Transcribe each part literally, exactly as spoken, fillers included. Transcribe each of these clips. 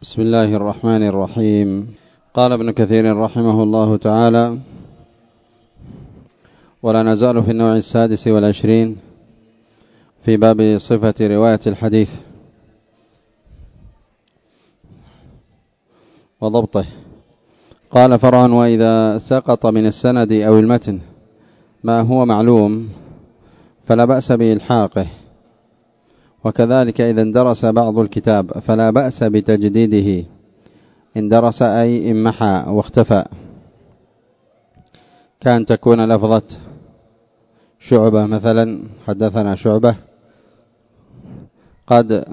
بسم الله الرحمن الرحيم. قال ابن كثير رحمه الله تعالى: ولا نزال في النوع السادس والعشرين في باب صفة رواية الحديث وضبطه. قال: فرع: وإذا سقط من السند أو المتن ما هو معلوم فلا بأس بإلحاقه، وكذلك إذا اندرس بعض الكتاب فلا بأس بتجديده، اندرس أي امحى واختفى، كان تكون لفظة شعبة مثلا: حدثنا شعبة، قد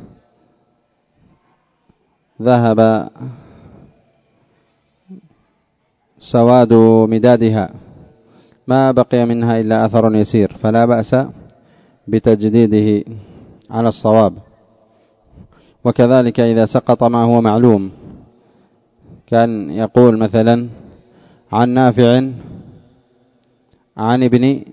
ذهب سواد مدادها، ما بقي منها إلا أثر يسير، فلا بأس بتجديده على الصواب. وكذلك إذا سقط ما هو معلوم، كان يقول مثلا عن نافع عن ابن،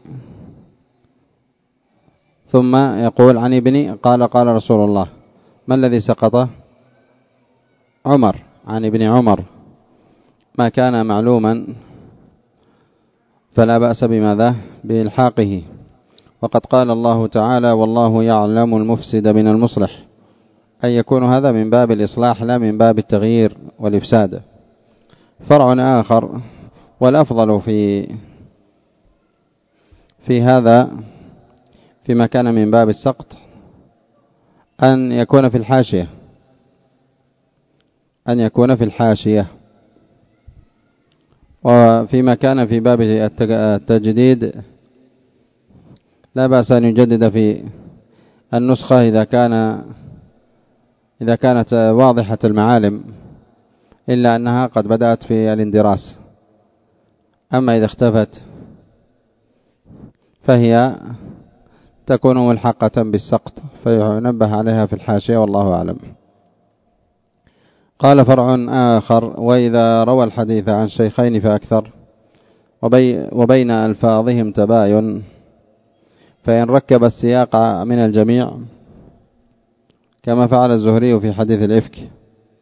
ثم يقول عن ابن قال قال رسول الله، ما الذي سقط؟ عمر، عن ابن عمر، ما كان معلوما فلا بأس بماذا؟ بإلحاقه. وقد قال الله تعالى: والله يعلم المفسد من المصلح، أن يكون هذا من باب الإصلاح لا من باب التغيير والإفساد. فرع آخر: والأفضل في في هذا فيما كان من باب السقط أن يكون في الحاشية، أن يكون في الحاشية. وفيما كان في باب التجديد لا بأس أن يجدد في النسخة إذا كان إذا كانت واضحة المعالم، إلا أنها قد بدأت في الاندراس. أما إذا اختفت فهي تكون ملحقة بالسقط، فينبه عليها في الحاشية، والله أعلم. قال: فرع آخر: وإذا روى الحديث عن شيخين فأكثر وبي وبين ألفاظهم تباين، فإن ركب السياق من الجميع كما فعل الزهري في حديث الإفك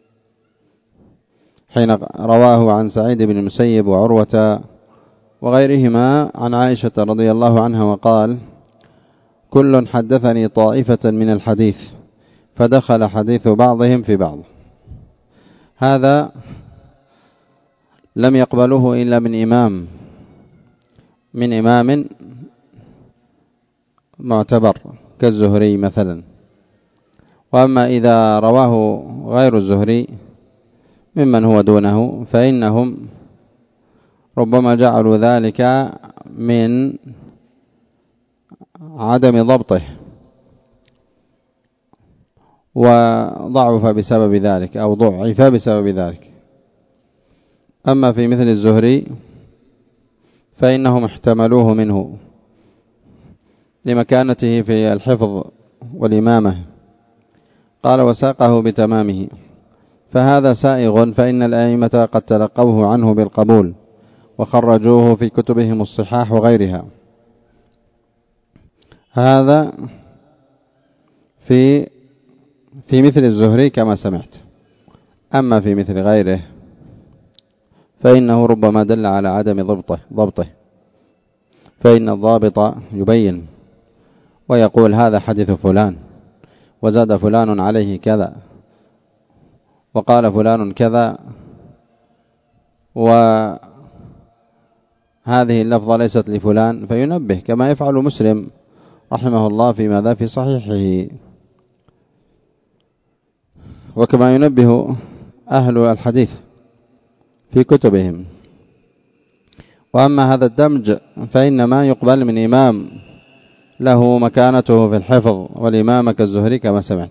حين رواه عن سعيد بن المسيب وعروة وغيرهما عن عائشة رضي الله عنها، وقال: كل حدثني طائفة من الحديث فدخل حديث بعضهم في بعض. هذا لم يقبله إلا من إمام من إمام معتبر كالزهري مثلا. وأما إذا رواه غير الزهري ممن هو دونه فإنهم ربما جعلوا ذلك من عدم ضبطه وضعف بسبب ذلك أو ضعف بسبب ذلك. أما في مثل الزهري فإنهم احتملوه منه لمكانته في الحفظ والإمامة. قال: وساقه بتمامه، فهذا سائغ، فإن الأئمة قد تلقوه عنه بالقبول وخرجوه في كتبهم الصحاح وغيرها. هذا في في مثل الزهري كما سمعت. أما في مثل غيره فإنه ربما دل على عدم ضبطه ضبطه فإن الضابط يبين ويقول: هذا حديث فلان، وزاد فلان عليه كذا، وقال فلان كذا، وهذه اللفظة ليست لفلان، فينبه كما يفعل مسلم رحمه الله في ماذا؟ في صحيحه، وكما ينبه أهل الحديث في كتبهم. وأما هذا الدمج فإنما يقبل من إمام له مكانته في الحفظ والإمامة كالزهري كما سمعت.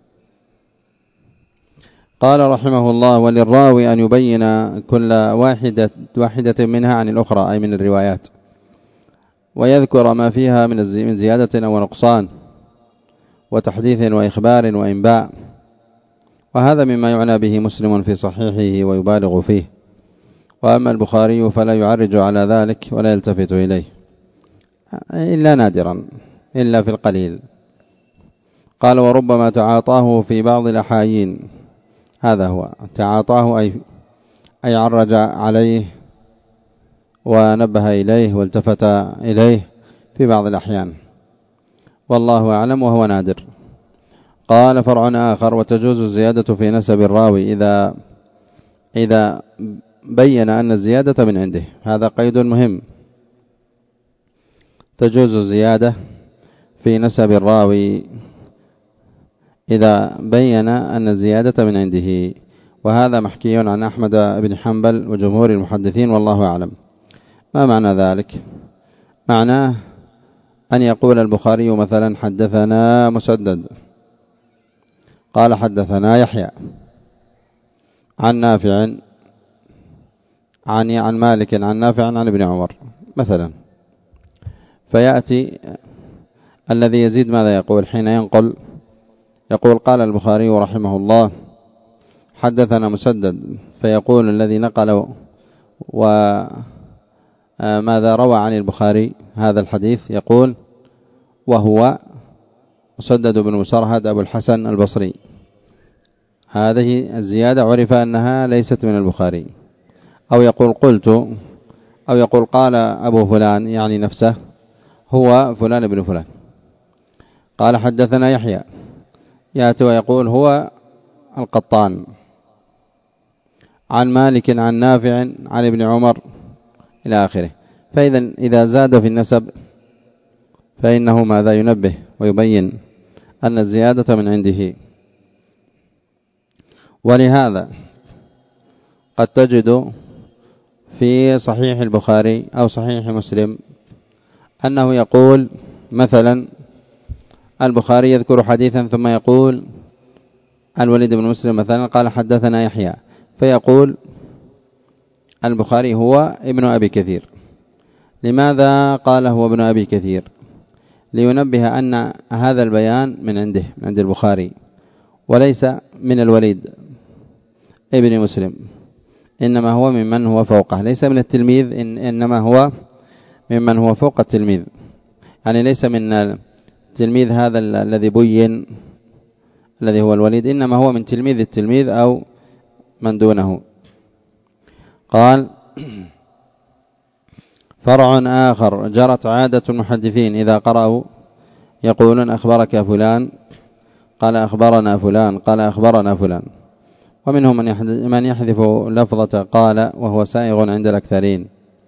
قال رحمه الله: وللراوي أن يبين كل واحدة, واحدة منها عن الأخرى، أي من الروايات، ويذكر ما فيها من زيادة أو نقصان وتحديث وإخبار وإنباء. وهذا مما يعنى به مسلم في صحيحه ويبالغ فيه. وأما البخاري فلا يعرج على ذلك ولا يلتفت إليه إلا نادرا، إلا في القليل. قال: وربما تعاطاه في بعض الأحايين هذا هو تعاطاه أي أي عرج عليه ونبه إليه والتفت إليه في بعض الأحيان، والله أعلم وهو نادر. قال فرع آخر: وتجوز الزيادة في نسب الراوي إذا إذا بين أن الزيادة من عنده. هذا قيد مهم، تجوز الزيادة في نسب الراوي إذا بين أن الزيادة من عنده، وهذا محكي عن أحمد بن حنبل وجمهور المحدثين والله أعلم. ما معنى ذلك؟ معناه أن يقول البخاري مثلا: حدثنا مسدد قال حدثنا يحيى عن نافع عن عن مالك عن نافع عن ابن عمر مثلا، فيأتي الذي يزيد ماذا يقول حين ينقل؟ يقول: قال البخاري رحمه الله حدثنا مسدد، فيقول الذي نقل وماذا روى عن البخاري هذا الحديث يقول: وهو مسدد بن مسرهد أبو الحسن البصري. هذه الزيادة عرف أنها ليست من البخاري. أو يقول قلت، أو يقول قال أبو فلان، يعني نفسه هو فلان بن فلان. قال حدثنا يحيى، يأتي ويقول هو القطان عن مالك عن نافع عن ابن عمر إلى آخره. فإذا إذا زاد في النسب فإنه ماذا ينبه ويبين أن الزيادة من عنده. ولهذا قد تجد في صحيح البخاري أو صحيح مسلم أنه يقول مثلا البخاري يذكر حديثا ثم يقول الوليد بن مسلم مثلا قال حدثنا يحيى، فيقول البخاري هو ابن أبي كثير. لماذا قال هو ابن أبي كثير؟ لينبه أن هذا البيان من عنده، من عند البخاري، وليس من الوليد ابن مسلم، إنما هو ممن هو فوقه، ليس من التلميذ، إن إنما هو ممن هو فوق التلميذ، يعني ليس من التلميذ هذا الذي بين الذي هو الوليد، إنما هو من تلميذ التلميذ أو من دونه. قال فرع آخر: جرت عادة المحدثين إذا قرأوا يقولون أخبرك فلان قال أخبرنا فلان قال أخبرنا فلان، ومنهم من يحذف لفظة قال وهو سائغ عند الأكثرين.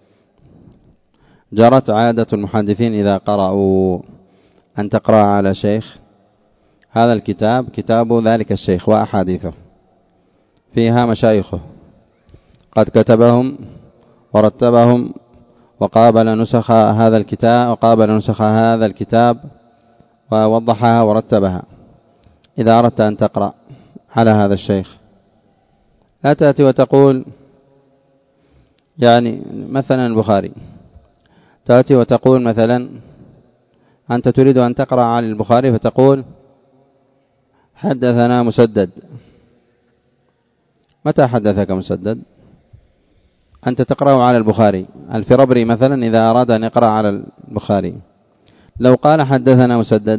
جرت عادة المحدثين إذا قرأوا أن تقرأ على شيخ، هذا الكتاب كتاب ذلك الشيخ وأحاديثه فيها مشايخه قد كتبهم ورتبهم وقابل نسخ هذا الكتاب وقابل نسخ هذا الكتاب ووضحها ورتبها. إذا أردت أن تقرأ على هذا الشيخ لا تأتي وتقول يعني مثلا البخاري، تأتي وتقول مثلا أنت تريد أن تقرأ على البخاري فتقول حدثنا مسدد. متى حدثك مسدد؟ أنت تقرأ على البخاري. الفربري مثلا إذا أراد أن يقرأ على البخاري لو قال حدثنا مسدد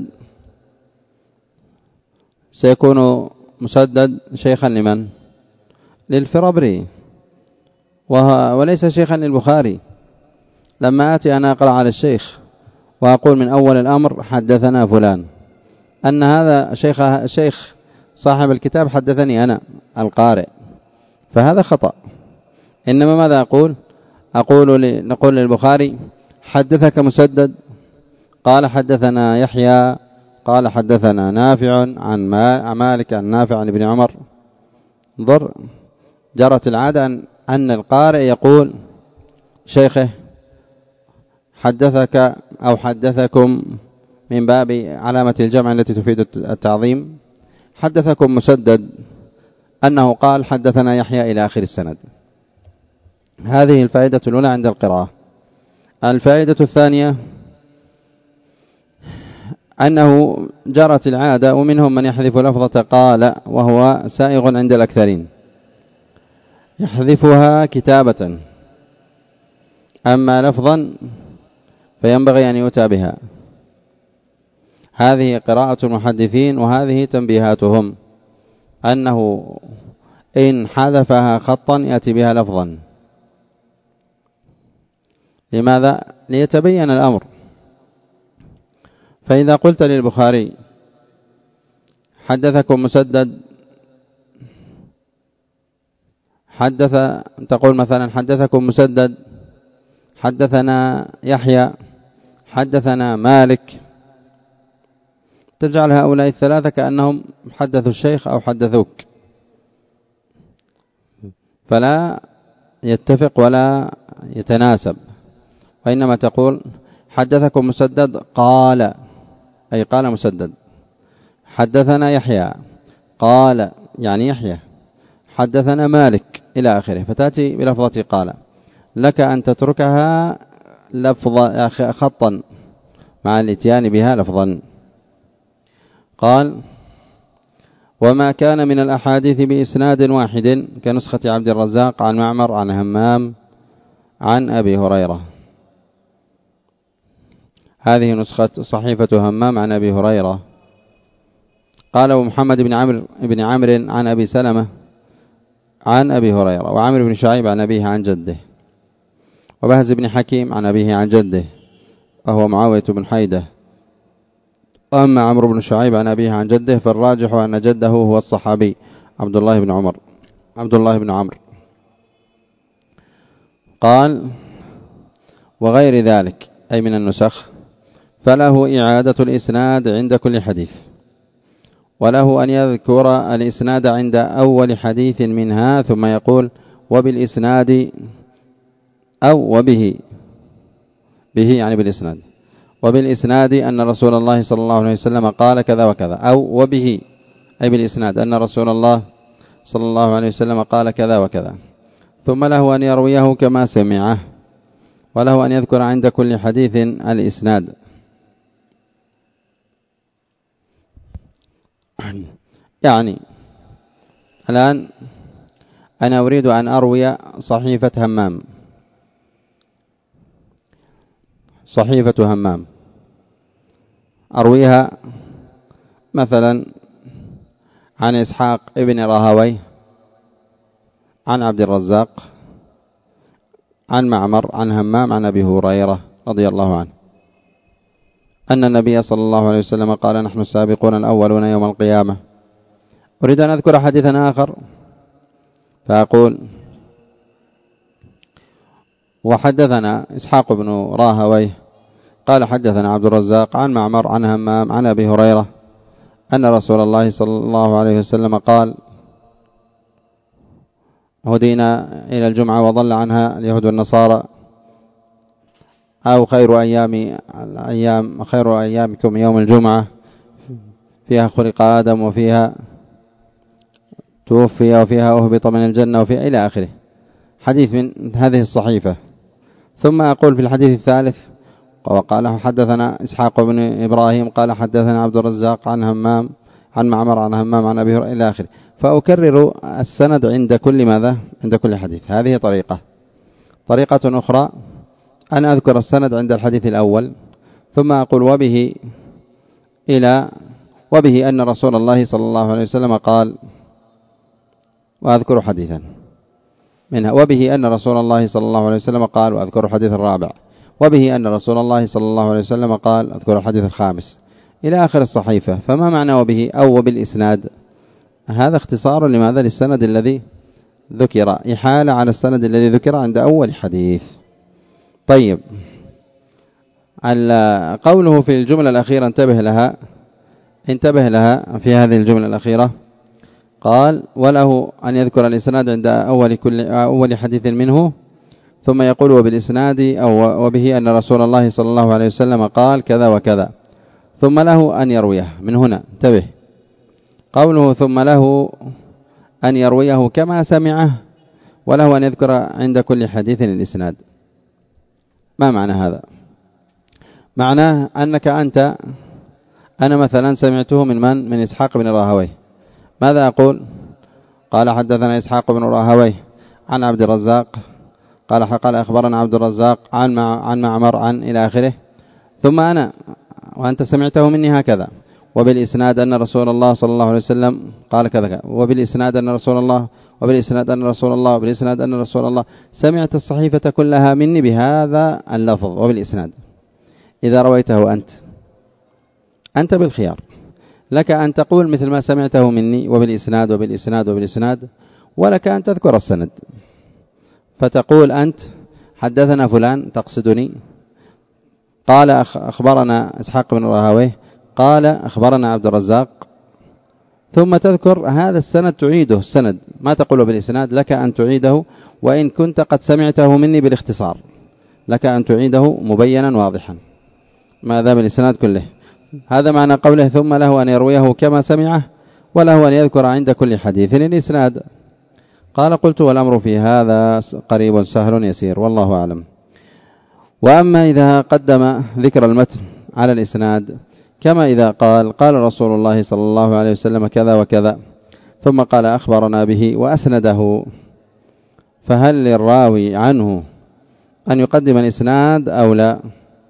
سيكون مسدد شيخا لمن؟ للفربري وليس شيخا للبخاري. لما آتي أنا أقرأ على الشيخ وأقول من أول الأمر حدثنا فلان، أن هذا شيخ شيخ صاحب الكتاب حدثني أنا القارئ، فهذا خطأ. إنما ماذا أقول؟ أقول نقول للبخاري حدثك مسدد قال حدثنا يحيى قال حدثنا نافع عن مالك عن نافع عن ابن عمر. انظر، جرت العادة أن القارئ يقول شيخه حدثك أو حدثكم من باب علامة الجمع التي تفيد التعظيم، حدثكم مسدد أنه قال حدثنا يحيى إلى آخر السند. هذه الفائدة الأولى عند القراءة. الفائدة الثانية أنه جرت العادة ومنهم من يحذف لفظة قال وهو سائغ عند الأكثرين، يحذفها كتابة، أما لفظا فينبغي أن يؤتى بها. هذه قراءة المحدثين وهذه تنبيهاتهم، أنه إن حذفها خطا يأتي بها لفظا. لماذا؟ ليتبين الأمر. فإذا قلت للبخاري حدثكم مسدد، حدث تقول مثلا حدثكم مسدد، حدثنا يحيى، حدثنا مالك، تجعل هؤلاء الثلاثة كأنهم حدثوا الشيخ أو حدثوك، فلا يتفق ولا يتناسب. وإنما تقول حدثكم مسدد قال، أي قال مسدد. حدثنا يحيى قال، يعني يحيى. حدثنا مالك إلى آخره، فتأتي بلفظة قال. لك أن تتركها لفظا خطا مع الاتيان بها لفظا. قال وما كان من الأحاديث بإسناد واحد كنسخة عبد الرزاق عن معمر عن همام عن أبي هريرة. هذه نسخة صحيفة همام عن أبي هريرة. قال محمد بن عمرو بن عمرو عن أبي سلمة عن أبي هريرة، وعمرو بن شعيب عن أبيه عن جده، وبهز بن حكيم عن أبيه عن جده وهو معاوية بن حيدة. أما عمرو بن شعيب عن أبيه عن جده فالراجح أن جده هو الصحابي عبد الله بن عمر عبد الله بن عمرو. قال وغير ذلك أي من النسخ فله إعادة الإسناد عند كل حديث، وله أن يذكر الإسناد عند أول حديث منها ثم يقول وبالإسناد أو وبه، به يعني بالإسناد، وبالإسناد أن رسول الله صلى الله عليه وسلم قال كذا وكذا، أو وبه أي بالإسناد أن رسول الله صلى الله عليه وسلم قال كذا وكذا. ثم له أن يرويه كما سمعه، وله أن يذكر عند كل حديث الإسناد. يعني الآن أنا أريد أن أروي صحيفة همام، صحيفة همام أرويها مثلا عن إسحاق ابن راهويه عن عبد الرزاق عن معمر عن همام عن أبي هريرة رضي الله عنه أن النبي صلى الله عليه وسلم قال نحن السابقون الأولون يوم القيامة. أريد أن أذكر حديثا آخر فأقول وحدثنا إسحاق بن راهويه قال حدثنا عبد الرزاق عن معمر عن همام عن أبي هريرة أن رسول الله صلى الله عليه وسلم قال هدينا إلى الجمعة وضل عنها اليهود والنصارى، أو خير أيام الأيام خير أيامكم يوم الجمعة فيها خلق آدم وفيها توفي وفيها أهبط من الجنة وفيها إلى آخره، حديث من هذه الصحيفة. ثم أقول في الحديث الثالث وقال حدثنا إسحاق بن إبراهيم قال حدثنا عبد الرزاق عن همام عن معمر عن همام عن أبي هريرة إلى آخره، فأكرر السند عند كل ماذا عند كل حديث. هذه طريقة. طريقة أخرى أن أذكر السند عند الحديث الأول ثم أقول وبه إلى وبه أن رسول الله صلى الله عليه وسلم قال، وأذكر حديثا منها وبه أن رسول الله صلى الله عليه وسلم قال، وأذكر الحديث الرابع وبه أن رسول الله صلى الله عليه وسلم قال، أذكر الحديث الخامس إلى آخر الصحيفة. فما معنى وبه أو وبالإسناد؟ هذا اختصار لماذا للسند الذي ذكر، إحالة على السند الذي ذكر عند أول حديث. طيب قوله في الجملة الأخيرة انتبه لها انتبه لها في هذه الجملة الأخيرة قال وله أن يذكر الإسناد عند أول كل أول حديث منه ثم يقول وبالإسناد أو وبه أن رسول الله صلى الله عليه وسلم قال كذا وكذا، ثم له أن يرويه. من هنا انتبه قوله ثم له أن يرويه كما سمعه وله أن يذكر عند كل حديث الإسناد. ما معنى هذا؟ معناه أنك أنت أنا مثلا سمعته من من من إسحاق بن راهويه، ماذا أقول؟ قال حدثنا إسحاق بن راهويه عن عبد الرزاق قال قال أخبرنا عبد الرزاق عن مع عن معمر عن إلى آخره، ثم أنا وأنت سمعته مني هكذا، وبالإسناد أن رسول الله صلى الله عليه وسلم قال كذا، وبالإسناد أن رسول الله وبالإسناد أن رسول الله وبالإسناد أن رسول الله سمعت الصحيفة كلها مني بهذا اللفظ وبالإسناد. إذا رويته أنت أنت بالخيار، لك أن تقول مثل ما سمعته مني وبالإسناد وبالإسناد وبالإسناد، ولك أن تذكر السند، فتقول أنت حدثنا فلان تقصدني قال أخبرنا إسحاق بن راهويه قال أخبرنا عبد الرزاق، ثم تذكر هذا السند تعيده السند، ما تقوله بالإسناد، لك أن تعيده وإن كنت قد سمعته مني بالاختصار، لك أن تعيده مبينا واضحا ما ذا بالإسناد كله. هذا معنى قوله ثم له أن يرويه كما سمعه وله أن يذكر عند كل حديث الإسناد. قال قلت والأمر في هذا قريب سهل يسير والله أعلم. وأما إذا قدم ذكر المتن على الإسناد كما إذا قال قال رسول الله صلى الله عليه وسلم كذا وكذا ثم قال أخبرنا به وأسنده، فهل للراوي عنه أن يقدم الإسناد أو لا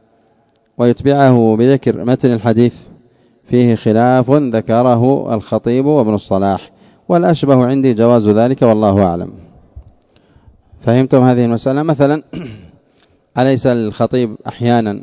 ويتبعه بذكر متن الحديث؟ فيه خلاف ذكره الخطيب وابن الصلاح، والأشبه عندي جواز ذلك والله أعلم. فهمتم هذه المسألة؟ مثلا أليس الخطيب أحيانا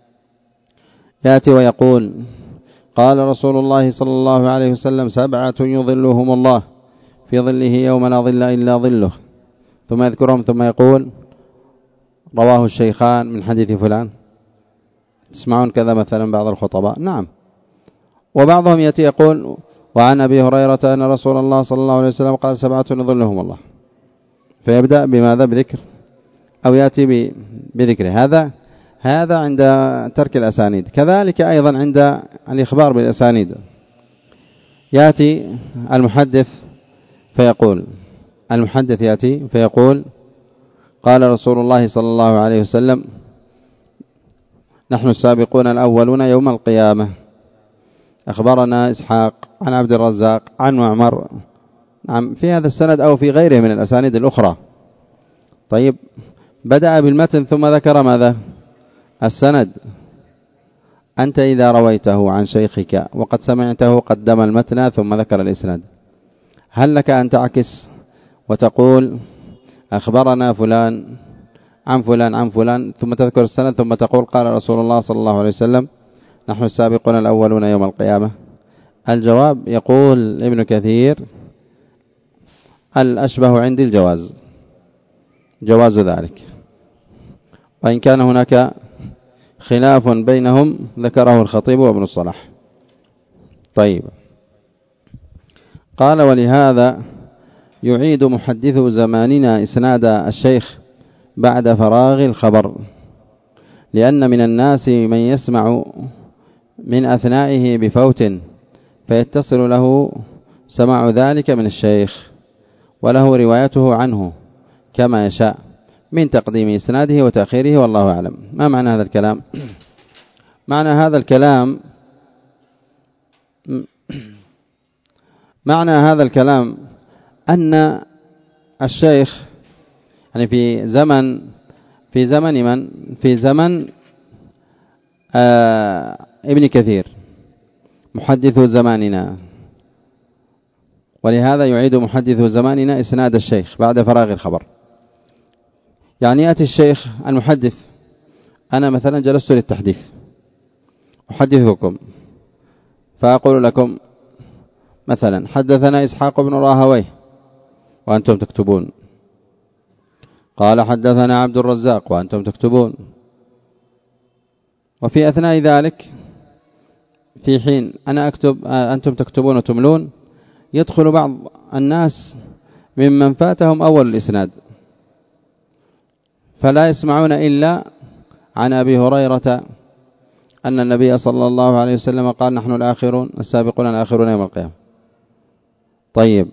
يأتي ويقول قال رسول الله صلى الله عليه وسلم سبعة يظلهم الله في ظله يوم لا ظل إلا ظله، ثم يذكرهم ثم يقول رواه الشيخان من حديث فلان؟ تسمعون كذا مثلا بعض الخطباء؟ نعم. وبعضهم يأتي يقول وعن أبي هريرة أن رسول الله صلى الله عليه وسلم قال سبعة يظلهم الله، فيبدأ بماذا؟ بذكر أو يأتي بذكر هذا هذا عند ترك الأسانيد. كذلك أيضا عند الإخبار بالأسانيد يأتي المحدث فيقول المحدث يأتي فيقول قال رسول الله صلى الله عليه وسلم نحن السابقون الأولون يوم القيامة، أخبرنا إسحاق عن عبد الرزاق عن معمر، نعم في هذا السند أو في غيره من الأسانيد الأخرى. طيب بدأ بالمتن ثم ذكر ماذا؟ السند. أنت إذا رويته عن شيخك وقد سمعته قدم المتن ثم ذكر الإسناد، هل لك أن تعكس وتقول أخبرنا فلان عن فلان عن فلان ثم تذكر السند ثم تقول قال رسول الله صلى الله عليه وسلم نحن السابقون الأولون يوم القيامة؟ الجواب يقول ابن كثير الأشبه عندي الجواز، جواز ذلك، وإن كان هناك خلاف بينهم ذكره الخطيب وابن الصلاح. طيب قال ولهذا يعيد محدث زماننا إسناد الشيخ بعد فراغ الخبر، لأن من الناس من يسمع من أثنائه بفوت فيتصل له سماع ذلك من الشيخ وله روايته عنه كما يشاء من تقديم إسناده وتأخيره والله أعلم. ما معنى هذا الكلام؟ معنى هذا الكلام معنى هذا الكلام أن الشيخ يعني في زمن في زمن من في زمن آه ابن كثير محدث زماننا، ولهذا يعيد محدث زماننا إسناد الشيخ بعد فراغ الخبر. يعني يأتي الشيخ المحدث، أنا مثلا جلست للتحديث أحدثكم فأقول لكم مثلا حدثنا إسحاق بن راهويه وأنتم تكتبون، قال حدثنا عبد الرزاق وأنتم تكتبون، وفي أثناء ذلك في حين أنا أكتب أنتم تكتبون وتملون يدخل بعض الناس ممن فاتهم أول الإسناد فلا يسمعون إلا عن أبي هريرة أن النبي صلى الله عليه وسلم قال نحن الآخرون السابقون الآخرون يوم القيامة. طيب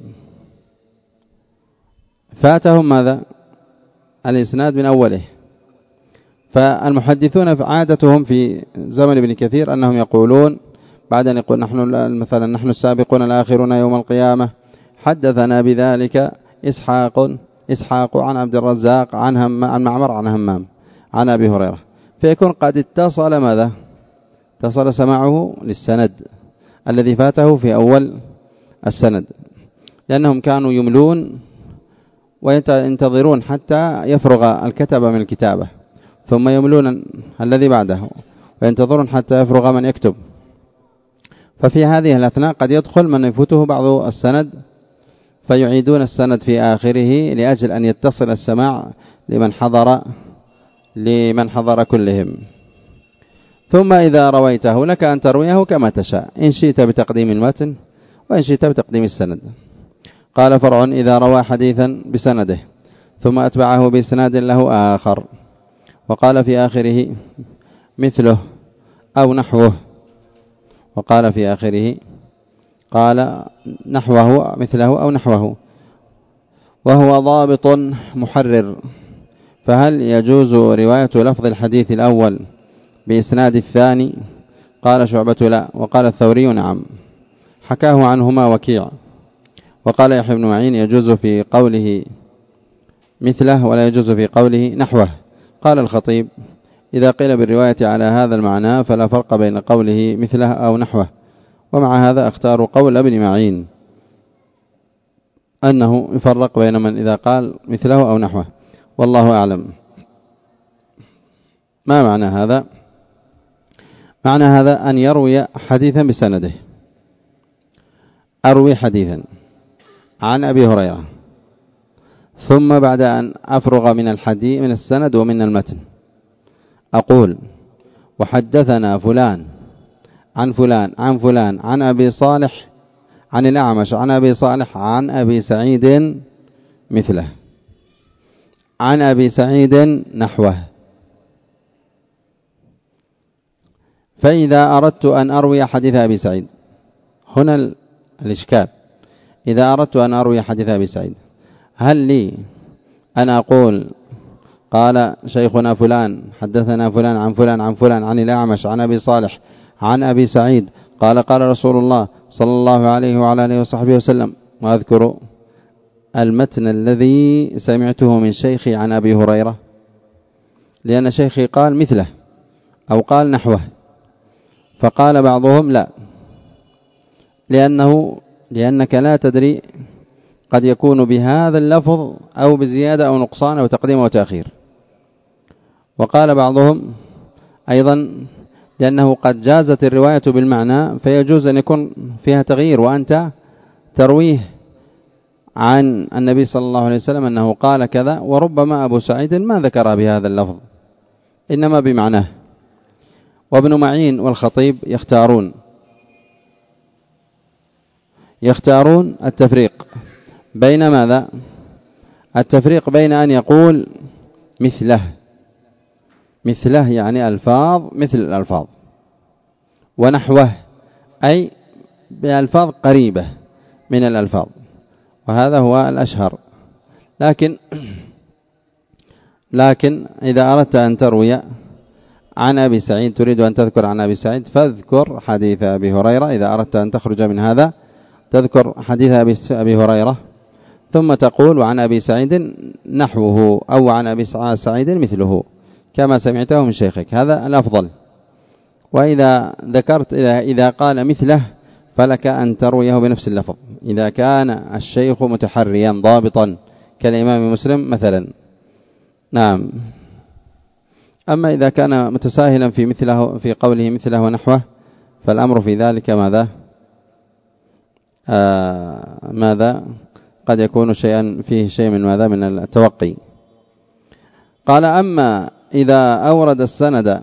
فاتهم ماذا؟ الإسناد من أوله. فالمحدثون عادتهم في زمن ابن كثير أنهم يقولون بعد أن يقول نحن مثلا نحن السابقون الآخرون يوم القيامة حدثنا بذلك إسحاق إسحاق عن عبد الرزاق عن هم عن معمر عن همام عن أبي هريرة، فيكون قد اتصل ماذا؟ اتصل سماعه للسند الذي فاته في أول السند، لأنهم كانوا يملون وينتظرون حتى يفرغ الكتبة من الكتابة، ثم يملون الذي بعده وينتظرون حتى يفرغ من يكتب. ففي هذه الأثناء قد يدخل من يفوته بعض السند فيعيدون السند في آخره لأجل أن يتصل السماع لمن حضر لمن حضر كلهم. ثم إذا رويته لك أن ترويه كما تشاء، إن شئت بتقديم المتن وإن شئت بتقديم السند. قال فرع: إذا روى حديثا بسنده ثم أتبعه بإسناد له آخر وقال في آخره مثله أو نحوه، وقال في آخره قال نحوه مثله أو نحوه، وهو ضابط محرر، فهل يجوز رواية لفظ الحديث الأول بإسناد الثاني؟ قال شعبة لا، وقال الثوري نعم، حكاه عنهما وكيع. وقال يحيى بن معين يجوز في قوله مثله ولا يجوز في قوله نحوه. قال الخطيب إذا قيل بالرواية على هذا المعنى فلا فرق بين قوله مثله أو نحوه، ومع هذا اختار قول ابن معين أنه يفرق بين من إذا قال مثله أو نحوه، والله أعلم. ما معنى هذا؟ معنى هذا أن يروي حديثا بسنده. أروي حديثا عن أبي هريرة، ثم بعد أن أفرغ من الحديث من السند ومن المتن أقول وحدثنا فلان عن فلان عن فلان عن أبي صالح عن الأعمش عن أبي صالح عن أبي سعيد مثله، عن أبي سعيد نحوه. فإذا أردت أن أروي حديث أبي سعيد، هنا الإشكال، إذا أردت أن أروي حديث أبي سعيد هل لي أن أقول قال شيخنا فلان حدثنا فلان عن فلان عن فلان عن الأعمش عن أبي صالح عن أبي سعيد قال قال رسول الله صلى الله عليه وعلى آله وصحبه وسلم، وأذكر المتن الذي سمعته من شيخي عن أبي هريرة، لأن شيخي قال مثله أو قال نحوه؟ فقال بعضهم لا، لأنه لأنك لا تدري قد يكون بهذا اللفظ أو بزيادة أو نقصان أو تقديم أو تأخير. وقال بعضهم أيضا لأنه قد جازت الرواية بالمعنى فيجوز أن يكون فيها تغيير، وأنت ترويه عن النبي صلى الله عليه وسلم أنه قال كذا، وربما أبو سعيد ما ذكر بهذا اللفظ إنما بمعناه. وابن معين والخطيب يختارون يختارون التفريق بين ماذا؟ التفريق بين أن يقول مثله، مثله يعني ألفاظ مثل الألفاظ، ونحوه أي بألفاظ قريبة من الألفاظ، وهذا هو الأشهر. لكن لكن إذا أردت أن تروي عن أبي سعيد، تريد أن تذكر عن أبي سعيد، فاذكر حديث أبي هريرة. إذا أردت أن تخرج من هذا تذكر حديث أبي هريرة ثم تقول وعن أبي سعيد نحوه أو عن أبي سعيد مثله كما سمعته من شيخك، هذا الأفضل. وإذا ذكرت إذا قال مثله فلك أن ترويه بنفس اللفظ إذا كان الشيخ متحريا ضابطا كالإمام مسلم مثلا. نعم. أما إذا كان متساهلا في مثله في قوله مثله ونحوه فالأمر في ذلك ماذا آه ماذا قد يكون شيئا فيه شيء من ماذا من التوقي. قال أما إذا أورد السند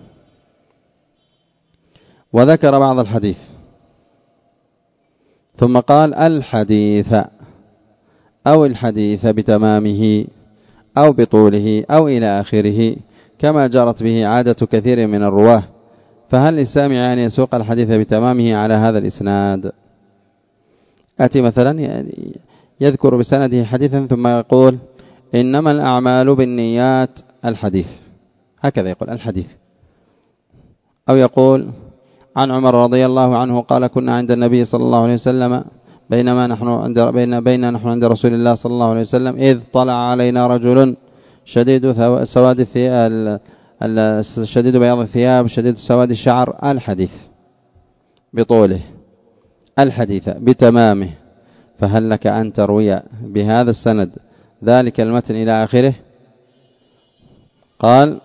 وذكر بعض الحديث ثم قال الحديث أو الحديث بتمامه أو بطوله أو إلى آخره كما جرت به عادة كثير من الرواه، فهل للسامع أن يسوق الحديث بتمامه على هذا الإسناد؟ أتي مثلا يذكر بسنده حديثا ثم يقول إنما الأعمال بالنيات الحديث، هكذا يقول الحديث. أو يقول عن عمر رضي الله عنه قال كنا عند النبي صلى الله عليه وسلم بينما نحن عند بين بين نحن عند رسول الله صلى الله عليه وسلم إذ طلع علينا رجل شديد سواد الثياب شديد بياض الثياب شديد سواد الشعر، الحديث بطوله. الحديث بتمامه، فهل لك أن تروي بهذا السند ذلك المتن إلى آخره؟ قال: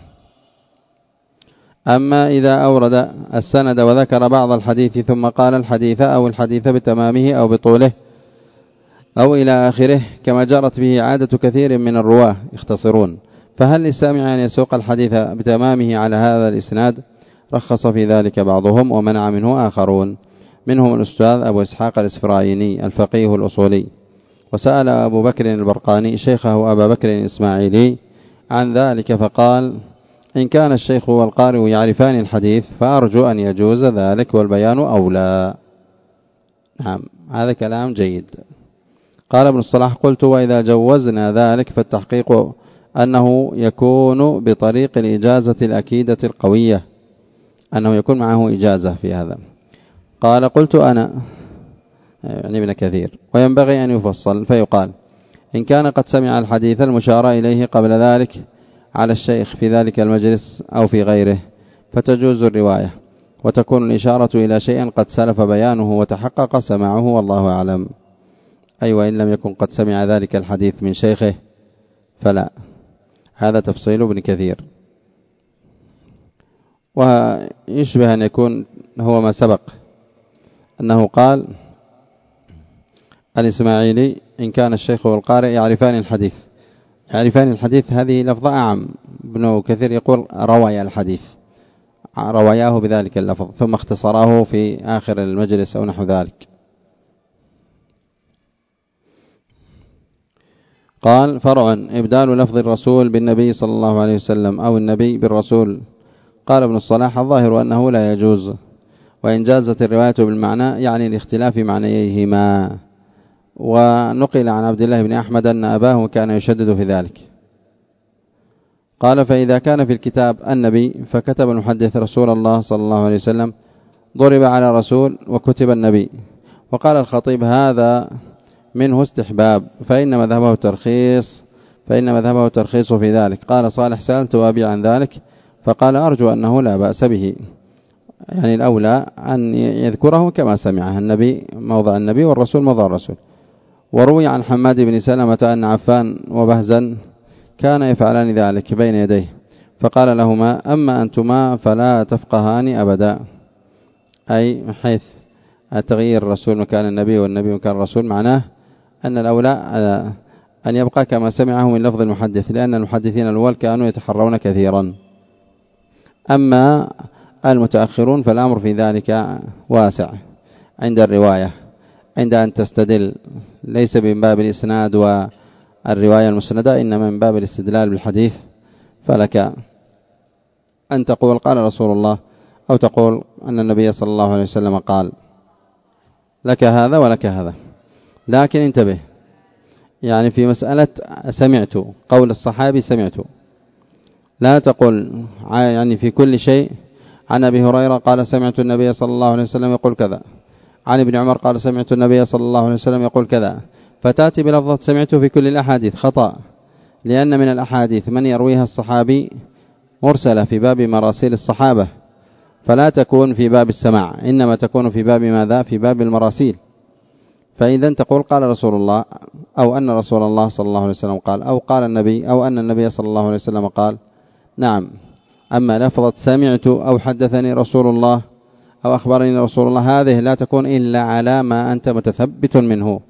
أما إذا أورد السند وذكر بعض الحديث ثم قال الحديث أو الحديث بتمامه أو بطوله أو إلى آخره كما جرت به عادة كثير من الرواه يختصرون، فهل للسامع أن يسوق الحديث بتمامه على هذا الإسناد؟ رخص في ذلك بعضهم ومنع منه آخرون، منهم الأستاذ أبو إسحاق الإسفرايني الفقيه الأصولي، وسأل أبو بكر البرقاني شيخه أبا بكر الإسماعيلي عن ذلك فقال: إن كان الشيخ والقارئ يعرفان الحديث فأرجو أن يجوز ذلك والبيان أولى. نعم، هذا كلام جيد. قال ابن الصلاح: قلت: وإذا جوزنا ذلك فالتحقيق أنه يكون بطريق الإجازة الأكيدة القوية، أنه يكون معه إجازة في هذا. قال: قلت أنا، يعني ابن كثير: وينبغي أن يفصل فيقال إن كان قد سمع الحديث المشار إليه قبل ذلك على الشيخ في ذلك المجلس أو في غيره فتجوز الرواية، وتكون الإشارة إلى شيء قد سلف بيانه وتحقق سماعه والله أعلم. أي وإن لم يكن قد سمع ذلك الحديث من شيخه فلا. هذا تفصيل ابن كثير. ويشبه أن يكون هو ما سبق أنه قال الإسماعيلي: إن كان الشيخ والقارئ يعرفان الحديث. يعرفان الحديث هذه لفظة أعم. ابن كثير يقول روايا الحديث، رواياه بذلك اللفظ ثم اختصراه في آخر المجلس أو نحو ذلك. قال: فرع: إبدال لفظ الرسول بالنبي صلى الله عليه وسلم أو النبي بالرسول. قال ابن الصلاح: الظاهر أنه لا يجوز، وإن جازت الرواية بالمعنى يعني لاختلاف معنيهما. ونقل عن عبد الله بن أحمد أن أباه كان يشدد في ذلك. قال: فإذا كان في الكتاب النبي فكتب المحدث رسول الله صلى الله عليه وسلم، ضرب على رسول وكتب النبي. وقال الخطيب: هذا منه استحباب، فإن مذهبه الترخيص فإن مذهبه الترخيص في ذلك. قال صالح: سألت أبي عن ذلك فقال: أرجو أنه لا بأس به، يعني الأولى أن يذكره كما سمعه، النبي موضع النبي والرسول موضع الرسول. وروي عن حماد بن سلمة أن عفان وبهزا كان يفعلان ذلك بين يديه، فقال لهما: أما أنتما فلا تفقهان أبدا، أي حيث تغيير الرسول مكان النبي والنبي مكان الرسول، معناه أن الأولى أن يبقى كما سمعه من لفظ المحدث، لأن المحدثين الأول كانوا يتحرون كثيرا. أما المتأخرون فالأمر في ذلك واسع عند الرواية، عند أن تستدل ليس من باب الإسناد والرواية المسندة، إنما من باب الاستدلال بالحديث، فلك أن تقول قال رسول الله، أو تقول أن النبي صلى الله عليه وسلم قال، لك هذا ولك هذا. لكن انتبه، يعني في مسألة سمعت، قول الصحابي سمعت، لا تقول يعني في كل شيء عن أبي هريرة قال سمعت النبي صلى الله عليه وسلم يقول كذا، عن ابن عمر قال سمعت النبي صلى الله عليه وسلم يقول كذا، فتأتي بلفظة سمعت في كل الأحاديث، خطأ، لأن من الأحاديث من يرويها الصحابي مرسلة في باب مراسيل الصحابة، فلا تكون في باب السماع، إنما تكون في باب ماذا؟ في باب المراسيل. فإذا تقول قال رسول الله، أو أن رسول الله صلى الله عليه وسلم قال، أو قال النبي، أو أن النبي صلى الله عليه وسلم قال، نعم. أما لفظة سمعت أو حدثني رسول الله أو أخبرني رسول الله، هذه لا تكون إلا على ما أنت متثبت منه،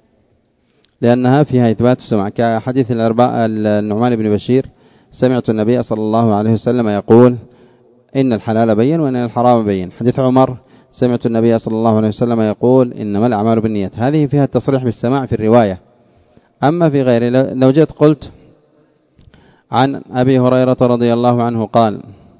لأنها فيها إثبات السمع، كحديث النعمان بن بشير سمعت النبي صلى الله عليه وسلم يقول إن الحلال بين وإن الحرام بين. حديث عمر سمعت النبي صلى الله عليه وسلم يقول إنما الأعمال بالنيات. هذه فيها التصريح بالسماع في الرواية. أما في غيره، لو جئت قلت عن أبي هريرة رضي الله عنه قال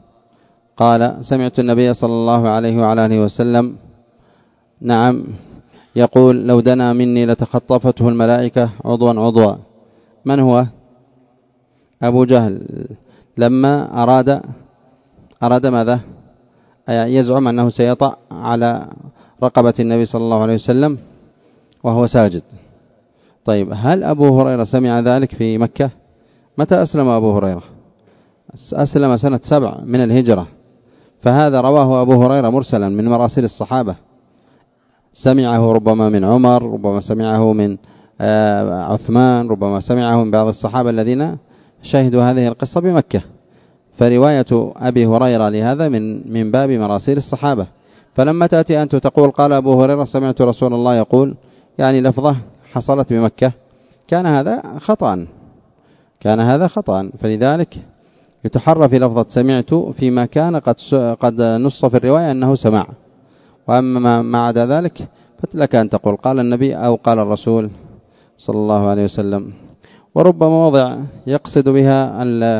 قال سمعت النبي صلى الله عليه وعلى آله وسلم نعم يقول لو دنا مني لتخطفته الملائكة عضوا عضوا. من هو؟ أبو جهل، لما أراد أراد ماذا؟ يزعم أنه سيطأ على رقبة النبي صلى الله عليه وسلم وهو ساجد. طيب، هل أبو هريرة سمع ذلك في مكة؟ متى أسلم أبو هريرة؟ أسلم سنة سبع من الهجرة، فهذا رواه أبو هريرة مرسلا من مراسيل الصحابة. سمعه ربما من عمر، ربما سمعه من عثمان، ربما سمعه من بعض الصحابة الذين شهدوا هذه القصة بمكة. فرواية أبي هريرة لهذا من من باب مراسيل الصحابة. فلما تأتي أنت تقول قال أبو هريرة سمعت رسول الله يقول، يعني لفظة حصلت بمكة، كان هذا خطأ، كان هذا خطأ. فلذلك يتحرى في لفظة سمعت فيما كان قد قد نص في الرواية أنه سمع. وأما ما عدا ذلك فلك أن تقول قال النبي أو قال الرسول صلى الله عليه وسلم. وربما موضع يقصد بها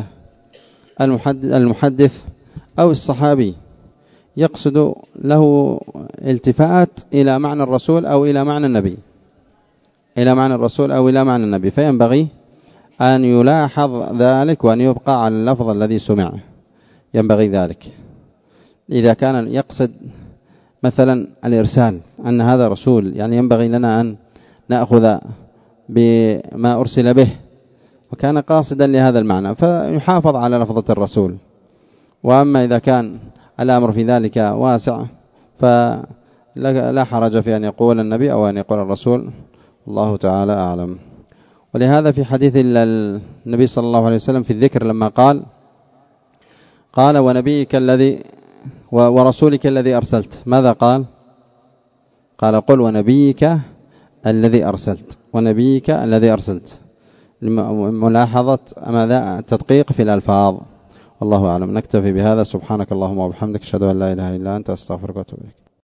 المحدث أو الصحابي، يقصد له التفات إلى معنى الرسول أو إلى معنى النبي، إلى معنى الرسول أو إلى معنى النبي، فينبغي أن يلاحظ ذلك وأن يبقى على اللفظ الذي سمع، ينبغي ذلك. إذا كان يقصد مثلا الإرسال أن هذا رسول، يعني ينبغي لنا أن نأخذ بما أرسل به، وكان قاصدا لهذا المعنى فيحافظ على لفظة الرسول. وأما إذا كان الأمر في ذلك واسع فلا حرج في أن يقول النبي أو أن يقول الرسول، الله تعالى أعلم. ولهذا في حديث النبي صلى الله عليه وسلم في الذكر لما قال قال ونبيك الذي ورسولك الذي أرسلت، ماذا قال؟ قال قل ونبيك الذي أرسلت، ونبيك الذي أرسلت، ملاحظة ماذا؟ التدقيق في الألفاظ. والله أعلم. نكتفي بهذا. سبحانك اللهم وبحمدك، أشهد أن لا إله إلا أنت، أستغفرك وأتوب إليك.